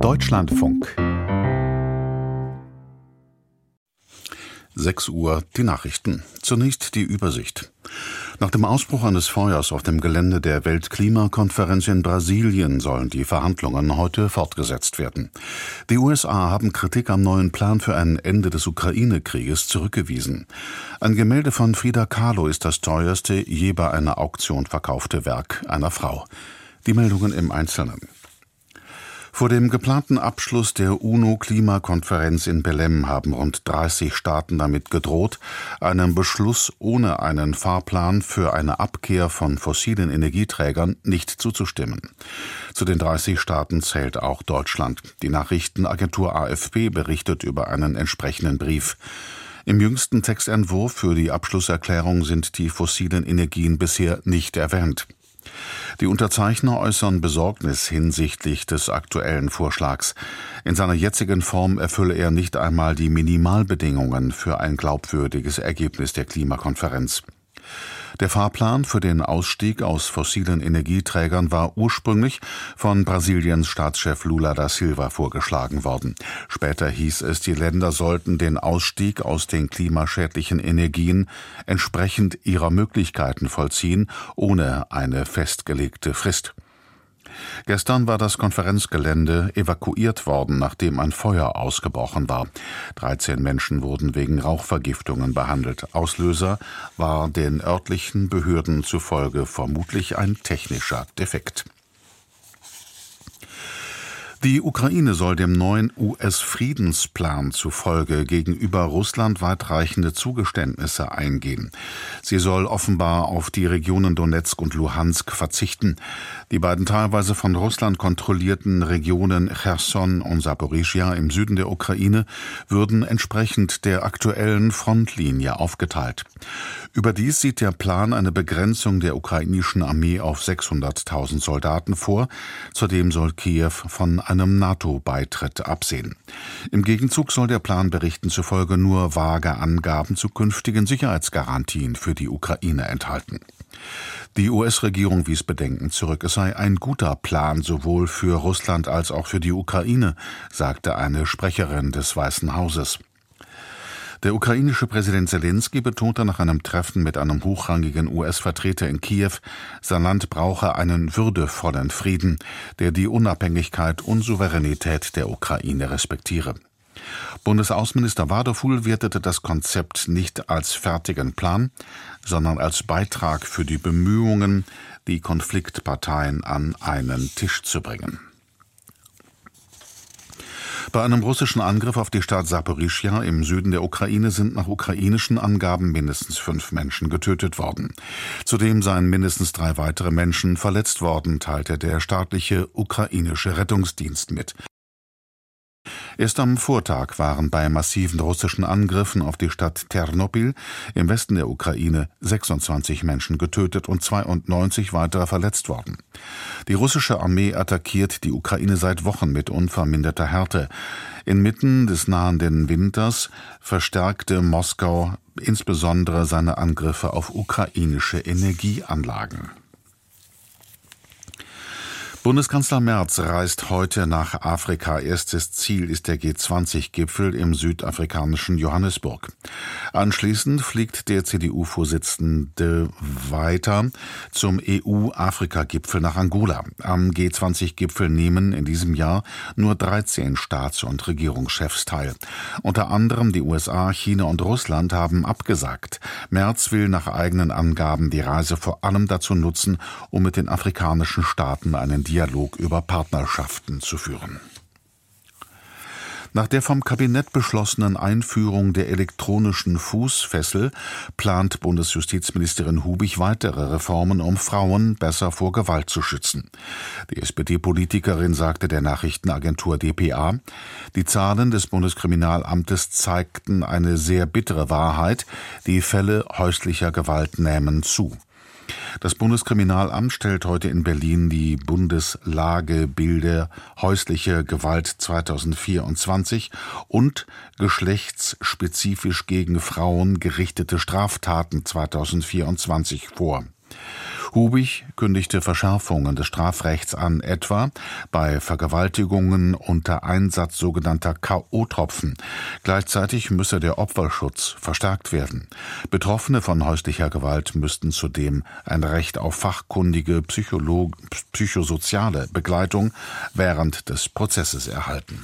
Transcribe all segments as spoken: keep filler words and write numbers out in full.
Deutschlandfunk. sechs Uhr, die Nachrichten. Zunächst die Übersicht. Nach dem Ausbruch eines Feuers auf dem Gelände der Weltklimakonferenz in Brasilien sollen die Verhandlungen heute fortgesetzt werden. Die U S A haben Kritik am neuen Plan für ein Ende des Ukraine-Krieges zurückgewiesen. Ein Gemälde von Frida Kahlo ist das teuerste je bei einer Auktion verkaufte Werk einer Frau. Die Meldungen im Einzelnen. Vor dem geplanten Abschluss der UNO-Klimakonferenz in Belém haben rund dreißig Staaten damit gedroht, einem Beschluss ohne einen Fahrplan für eine Abkehr von fossilen Energieträgern nicht zuzustimmen. Zu den dreißig Staaten zählt auch Deutschland. Die Nachrichtenagentur A F P berichtet über einen entsprechenden Brief. Im jüngsten Textentwurf für die Abschlusserklärung sind die fossilen Energien bisher nicht erwähnt. Die Unterzeichner äußern Besorgnis hinsichtlich des aktuellen Vorschlags. In seiner jetzigen Form erfülle er nicht einmal die Minimalbedingungen für ein glaubwürdiges Ergebnis der Klimakonferenz. Der Fahrplan für den Ausstieg aus fossilen Energieträgern war ursprünglich von Brasiliens Staatschef Lula da Silva vorgeschlagen worden. Später hieß es, die Länder sollten den Ausstieg aus den klimaschädlichen Energien entsprechend ihrer Möglichkeiten vollziehen, ohne eine festgelegte Frist. Gestern war das Konferenzgelände evakuiert worden, nachdem ein Feuer ausgebrochen war. dreizehn Menschen wurden wegen Rauchvergiftungen behandelt. Auslöser war den örtlichen Behörden zufolge vermutlich ein technischer Defekt. Die Ukraine soll dem neuen U S-Friedensplan zufolge gegenüber Russland weitreichende Zugeständnisse eingehen. Sie soll offenbar auf die Regionen Donezk und Luhansk verzichten. Die beiden teilweise von Russland kontrollierten Regionen Cherson und Saporischschja im Süden der Ukraine würden entsprechend der aktuellen Frontlinie aufgeteilt. Überdies sieht der Plan eine Begrenzung der ukrainischen Armee auf sechshunderttausend Soldaten vor. Zudem soll Kiew von einem NATO-Beitritt absehen. Im Gegenzug soll der Plan Berichten zufolge nur vage Angaben zu künftigen Sicherheitsgarantien für die Ukraine enthalten. Die U S-Regierung wies Bedenken zurück. Es sei ein guter Plan sowohl für Russland als auch für die Ukraine, sagte eine Sprecherin des Weißen Hauses. Der ukrainische Präsident Selenskyj betonte nach einem Treffen mit einem hochrangigen U S-Vertreter in Kiew, sein Land brauche einen würdevollen Frieden, der die Unabhängigkeit und Souveränität der Ukraine respektiere. Bundesaußenminister Wadefuhl wertete das Konzept nicht als fertigen Plan, sondern als Beitrag für die Bemühungen, die Konfliktparteien an einen Tisch zu bringen. Bei einem russischen Angriff auf die Stadt Saporischschja im Süden der Ukraine sind nach ukrainischen Angaben mindestens fünf Menschen getötet worden. Zudem seien mindestens drei weitere Menschen verletzt worden, teilte der staatliche ukrainische Rettungsdienst mit. Erst am Vortag waren bei massiven russischen Angriffen auf die Stadt Ternopil im Westen der Ukraine sechsundzwanzig Menschen getötet und zweiundneunzig weitere verletzt worden. Die russische Armee attackiert die Ukraine seit Wochen mit unverminderter Härte. Inmitten des nahenden Winters verstärkte Moskau insbesondere seine Angriffe auf ukrainische Energieanlagen. Bundeskanzler Merz reist heute nach Afrika. Erstes Ziel ist der G zwanzig Gipfel im südafrikanischen Johannesburg. Anschließend fliegt der C D U-Vorsitzende weiter zum E U-Afrika-Gipfel nach Angola. Am G zwanzig Gipfel nehmen in diesem Jahr nur dreizehn Staats- und Regierungschefs teil. Unter anderem die U S A, China und Russland haben abgesagt. Merz will nach eigenen Angaben die Reise vor allem dazu nutzen, um mit den afrikanischen Staaten einen Dialog über Partnerschaften zu führen. Nach der vom Kabinett beschlossenen Einführung der elektronischen Fußfessel plant Bundesjustizministerin Hubig weitere Reformen, um Frauen besser vor Gewalt zu schützen. Die S P D-Politikerin sagte der Nachrichtenagentur D P A, die Zahlen des Bundeskriminalamtes zeigten eine sehr bittere Wahrheit, die Fälle häuslicher Gewalt nehmen zu. Das Bundeskriminalamt stellt heute in Berlin die Bundeslagebilder häusliche Gewalt zweitausendvierundzwanzig und geschlechtsspezifisch gegen Frauen gerichtete Straftaten zweitausendvierundzwanzig vor. Hubig kündigte Verschärfungen des Strafrechts an, etwa bei Vergewaltigungen unter Einsatz sogenannter K O-Tropfen. Gleichzeitig müsse der Opferschutz verstärkt werden. Betroffene von häuslicher Gewalt müssten zudem ein Recht auf fachkundige Psycholo- psychosoziale Begleitung während des Prozesses erhalten.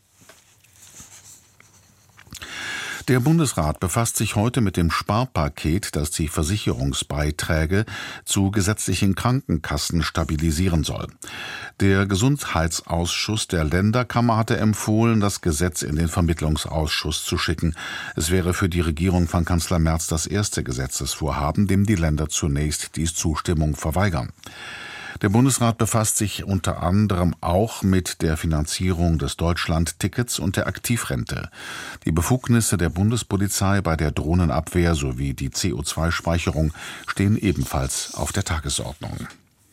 Der Bundesrat befasst sich heute mit dem Sparpaket, das die Versicherungsbeiträge zu gesetzlichen Krankenkassen stabilisieren soll. Der Gesundheitsausschuss der Länderkammer hatte empfohlen, das Gesetz in den Vermittlungsausschuss zu schicken. Es wäre für die Regierung von Kanzler Merz das erste Gesetzesvorhaben, dem die Länder zunächst die Zustimmung verweigern. Der Bundesrat befasst sich unter anderem auch mit der Finanzierung des Deutschland-Tickets und der Aktivrente. Die Befugnisse der Bundespolizei bei der Drohnenabwehr sowie die C O zwei Speicherung stehen ebenfalls auf der Tagesordnung.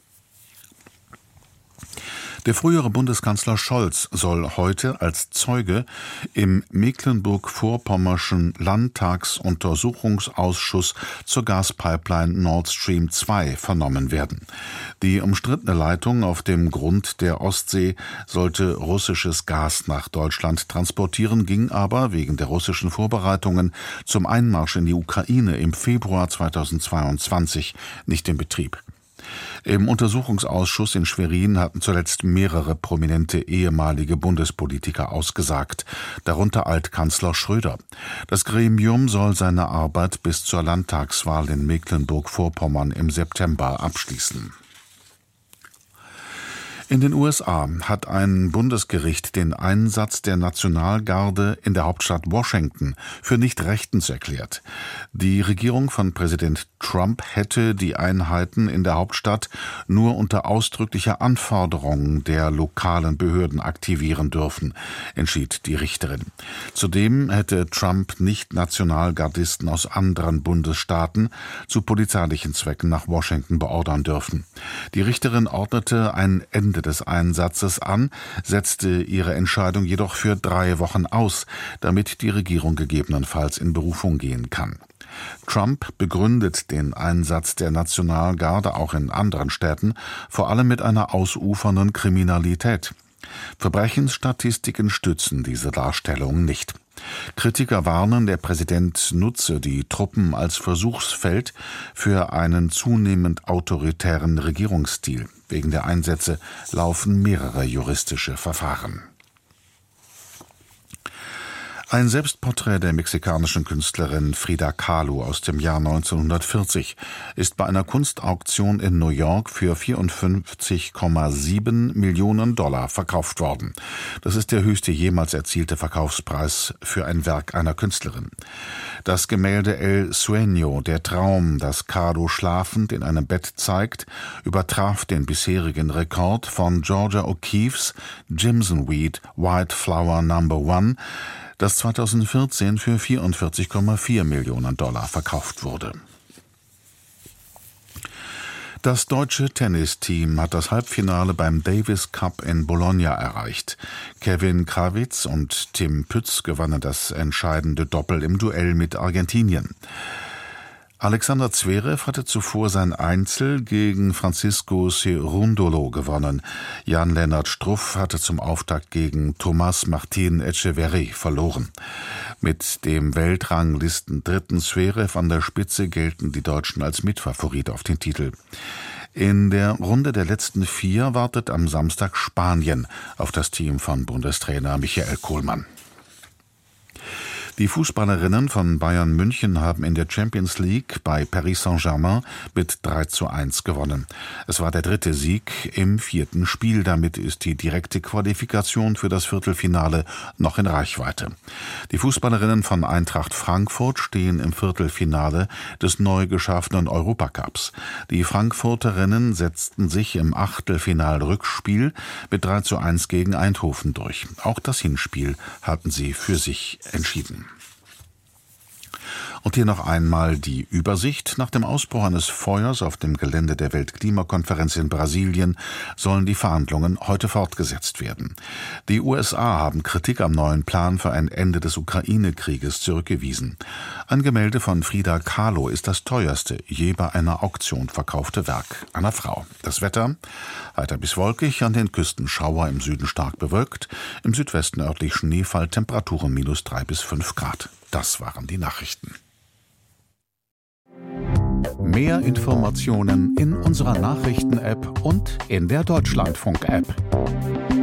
Der frühere Bundeskanzler Scholz soll heute als Zeuge im Mecklenburg-Vorpommerschen Landtagsuntersuchungsausschuss zur Gaspipeline Nord Stream zwei vernommen werden. Die umstrittene Leitung auf dem Grund der Ostsee sollte russisches Gas nach Deutschland transportieren, ging aber wegen der russischen Vorbereitungen zum Einmarsch in die Ukraine im Februar zweitausendzweiundzwanzig nicht in Betrieb. Im Untersuchungsausschuss in Schwerin hatten zuletzt mehrere prominente ehemalige Bundespolitiker ausgesagt, darunter Altkanzler Schröder. Das Gremium soll seine Arbeit bis zur Landtagswahl in Mecklenburg-Vorpommern im September abschließen. In den U S A hat ein Bundesgericht den Einsatz der Nationalgarde in der Hauptstadt Washington für nicht rechtens erklärt. Die Regierung von Präsident Trump hätte die Einheiten in der Hauptstadt nur unter ausdrücklicher Anforderung der lokalen Behörden aktivieren dürfen, entschied die Richterin. Zudem hätte Trump nicht Nationalgardisten aus anderen Bundesstaaten zu polizeilichen Zwecken nach Washington beordern dürfen. Die Richterin ordnete ein Ende des Einsatzes an, setzte ihre Entscheidung jedoch für drei Wochen aus, damit die Regierung gegebenenfalls in Berufung gehen kann. Trump begründet den Einsatz der Nationalgarde auch in anderen Städten, vor allem mit einer ausufernden Kriminalität. Verbrechensstatistiken stützen diese Darstellung nicht. Kritiker warnen, der Präsident nutze die Truppen als Versuchsfeld für einen zunehmend autoritären Regierungsstil. Wegen der Einsätze laufen mehrere juristische Verfahren. Ein Selbstporträt der mexikanischen Künstlerin Frida Kahlo aus dem Jahr neunzehnhundertvierzig ist bei einer Kunstauktion in New York für vierundfünfzig Komma sieben Millionen Dollar verkauft worden. Das ist der höchste jemals erzielte Verkaufspreis für ein Werk einer Künstlerin. Das Gemälde El Sueño, der Traum, das Kahlo schlafend in einem Bett zeigt, übertraf den bisherigen Rekord von Georgia O'Keeffes Jimson Weed White Flower Number One, das zweitausendvierzehn für vierundvierzig Komma vier Millionen Dollar verkauft wurde. Das deutsche Tennisteam hat das Halbfinale beim Davis Cup in Bologna erreicht. Kevin Krawitz und Tim Pütz gewannen das entscheidende Doppel im Duell mit Argentinien. Alexander Zverev hatte zuvor sein Einzel gegen Francisco Cerúndolo gewonnen. Jan-Lennart Struff hatte zum Auftakt gegen Tomás Martín Echeverry verloren. Mit dem Weltranglisten-Dritten Zverev an der Spitze gelten die Deutschen als Mitfavorit auf den Titel. In der Runde der letzten vier wartet am Samstag Spanien auf das Team von Bundestrainer Michael Kohlmann. Die Fußballerinnen von Bayern München haben in der Champions League bei Paris Saint-Germain mit drei zu eins gewonnen. Es war der dritte Sieg im vierten Spiel. Damit ist die direkte Qualifikation für das Viertelfinale noch in Reichweite. Die Fußballerinnen von Eintracht Frankfurt stehen im Viertelfinale des neu geschaffenen Europacups. Die Frankfurterinnen setzten sich im Achtelfinal-Rückspiel mit drei zu eins gegen Eindhoven durch. Auch das Hinspiel hatten sie für sich entschieden. Und hier noch einmal die Übersicht. Nach dem Ausbruch eines Feuers auf dem Gelände der Weltklimakonferenz in Brasilien sollen die Verhandlungen heute fortgesetzt werden. Die U S A haben Kritik am neuen Plan für ein Ende des Ukraine-Krieges zurückgewiesen. Ein Gemälde von Frida Kahlo ist das teuerste je bei einer Auktion verkaufte Werk einer Frau. Das Wetter: heiter bis wolkig, an den Küsten Schauer, im Süden stark bewölkt, im Südwesten örtlich Schneefall, Temperaturen minus drei bis fünf Grad. Das waren die Nachrichten. Mehr Informationen in unserer Nachrichten-App und in der Deutschlandfunk-App.